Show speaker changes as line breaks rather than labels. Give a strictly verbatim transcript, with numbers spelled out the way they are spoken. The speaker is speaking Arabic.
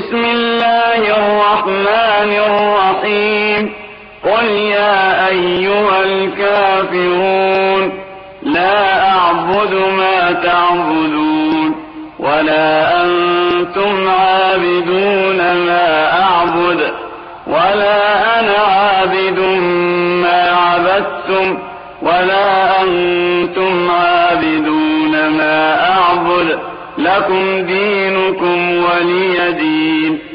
بسم الله الرحمن الرحيم قل يا أيها الكافرون لا أعبد ما تعبدون ولا أنتم عابدون ما أعبد ولا أنا عابد ما عبدتم ولا أنتم عابدون ما أعبد لكم دينكم ولي دين.